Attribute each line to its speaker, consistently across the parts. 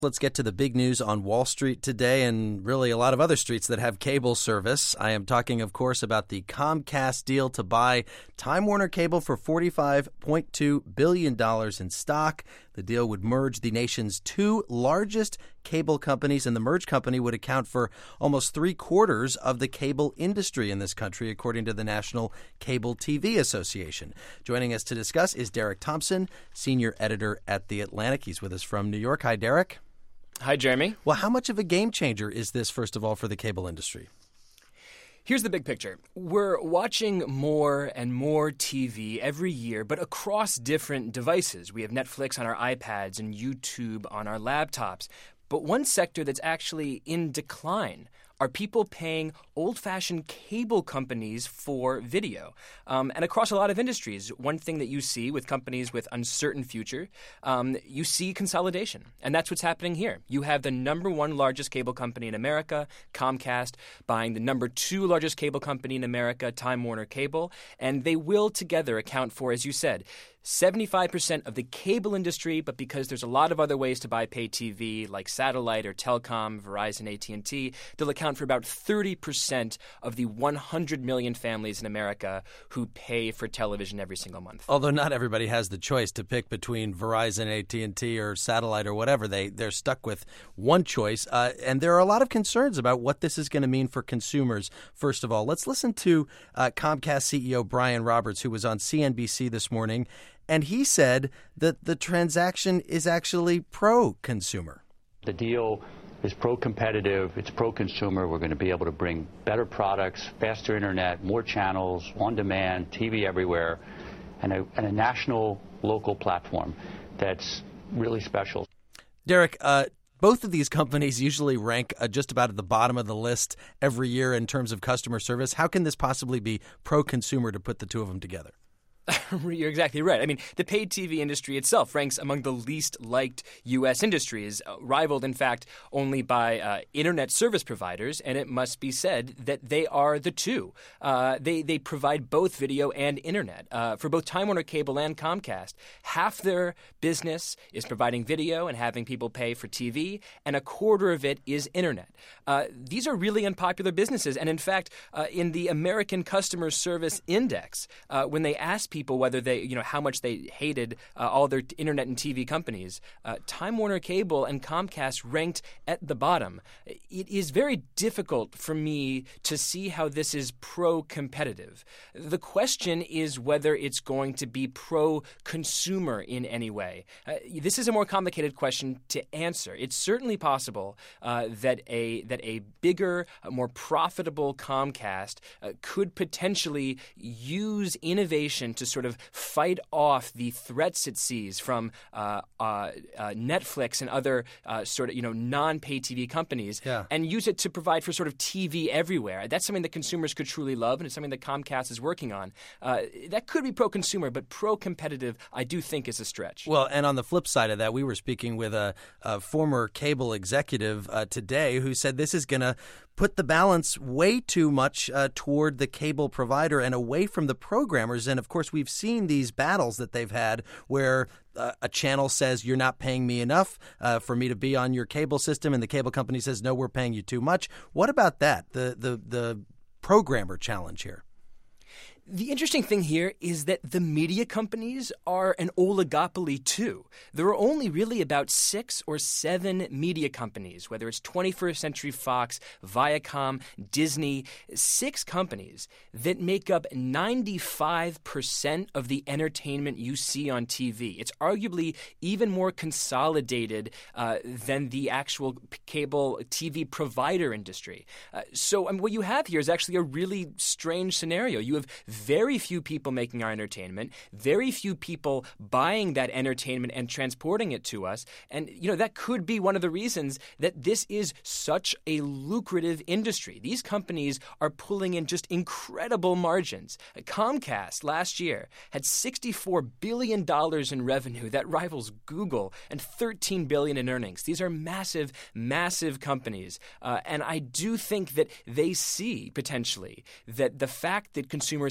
Speaker 1: Let's get to the big news on Wall Street today and really a lot of other streets that have cable service. I am talking, of course, about the Comcast deal to buy Time Warner Cable for $45.2 billion in stock. The deal would merge the nation's two largest cable companies, and the merged company would account for almost 3/4 of the cable industry in this country, according to the National Cable TV Association. Joining us to discuss is Derek Thompson, senior editor at The Atlantic. He's with us from New York. Hi, Derek.
Speaker 2: Hi, Jeremy.
Speaker 1: Well, how much of a game changer is this, first of all, for the cable industry?
Speaker 2: Here's the big picture. We're watching more and more TV every year, but across different devices. We have Netflix on our iPads and YouTube on our laptops. But one sector that's actually in decline are people paying old-fashioned cable companies for video. And across a lot of industries, one thing that you see with companies with uncertain future, you see consolidation. And that's what's happening here. You have the number one largest cable company in America, Comcast, buying the number two largest cable company in America, Time Warner Cable. And they will together account for, as you said, 75% of the cable industry, but because there's a lot of other ways to buy pay TV, like satellite or telecom, Verizon, AT&T, they'll account for about 30% of the 100 million families in America who pay for television every single month.
Speaker 1: Although not everybody has the choice to pick between Verizon, AT&T, or satellite or whatever. They're stuck with one choice. And there are a lot of concerns about what this is going to mean for consumers. First of all, let's listen to Comcast CEO Brian Roberts, who was on CNBC this morning. And he said that the transaction is actually pro-consumer.
Speaker 3: The deal is pro-competitive. It's pro-consumer. We're going to be able to bring better products, faster internet, more channels, on-demand, TV everywhere, and a national, local platform that's really special.
Speaker 1: Derek, both of these companies usually rank just about at the bottom of the list every year in terms of customer service. How can this possibly be pro-consumer to put the two of them together?
Speaker 2: You're exactly right. I mean, the paid TV industry itself ranks among the least liked U.S. industries, rivaled, in fact, only by internet service providers. And it must be said that they are the two. They provide both video and internet. For both Time Warner Cable and Comcast, half their business is providing video and having people pay for TV, and a quarter of it is internet. These are really unpopular businesses. And in fact, in the American Customer Service Index, when they asked people whether they, how much they hated all their internet and TV companies, Time Warner Cable and Comcast ranked at the bottom. It is very difficult for me to see how this is pro-competitive. The question is whether it's going to be pro-consumer in any way. This is a more complicated question to answer. It's certainly possible that a bigger, more profitable Comcast could potentially use innovation to sort of fight off the threats it sees from Netflix and other non-pay TV companies, and use it to provide for sort of TV everywhere. That's something that consumers could truly love, and it's something that Comcast is working on. That could be pro-consumer, but pro-competitive, I do think, is a stretch.
Speaker 1: Well, and on the flip side of that, we were speaking with a former cable executive today who said this is going to put the balance way too much toward the cable provider and away from the programmers. And, of course, we've seen these battles that they've had where a channel says you're not paying me enough for me to be on your cable system, and the cable company says, no, we're paying you too much. What about that, the programmer challenge here?
Speaker 2: The interesting thing here is that the media companies are an oligopoly too. There are only really about 6 or 7 media companies, whether it's 21st Century Fox, Viacom, Disney, 6 companies that make up 95% of the entertainment you see on TV. It's arguably even more consolidated than the actual cable TV provider industry. So what you have here is actually a really strange scenario. You have very few people making our entertainment, very few people buying that entertainment and transporting it to us. And, that could be one of the reasons that this is such a lucrative industry. These companies are pulling in just incredible margins. Comcast last year had $64 billion in revenue. That rivals Google, and $13 billion in earnings. These are massive, massive companies. And I do think that they see potentially that the fact that consumers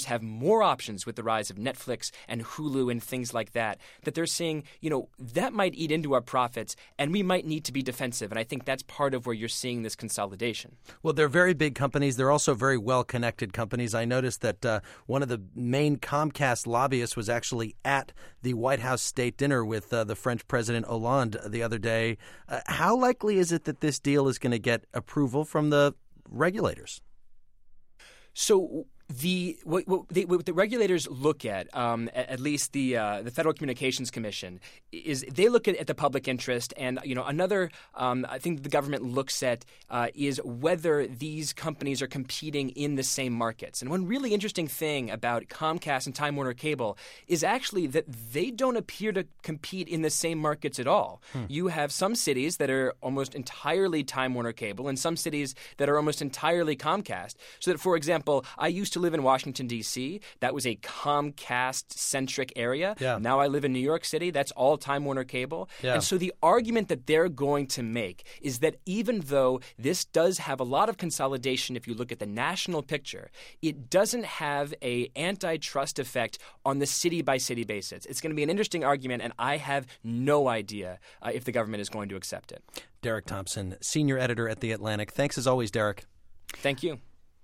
Speaker 2: have more options with the rise of Netflix and Hulu and things like that, that they're saying, that might eat into our profits and we might need to be defensive. And I think that's part of where you're seeing this consolidation.
Speaker 1: Well, they're very big companies. They're also very well-connected companies. I noticed that one of the main Comcast lobbyists was actually at the White House state dinner with the French President Hollande the other day. How likely is it that this deal is going to get approval from the regulators?
Speaker 2: So what the regulators look at least the Federal Communications Commission, is they look at the public interest, and another I think the government looks at is whether these companies are competing in the same markets. And one really interesting thing about Comcast and Time Warner Cable is actually that they don't appear to compete in the same markets at all. You have some cities that are almost entirely Time Warner Cable and some cities that are almost entirely Comcast. So that, for example, I used to live in Washington, D.C. That was a Comcast-centric area.
Speaker 1: Yeah.
Speaker 2: Now I live in New York City. That's all Time Warner Cable.
Speaker 1: Yeah.
Speaker 2: And so the argument that they're going to make is that even though this does have a lot of consolidation if you look at the national picture, it doesn't have an antitrust effect on the city-by-city basis. It's going to be an interesting argument, and I have no idea if the government is going to accept it.
Speaker 1: Derek Thompson, senior editor at The Atlantic. Thanks as always, Derek.
Speaker 2: Thank you.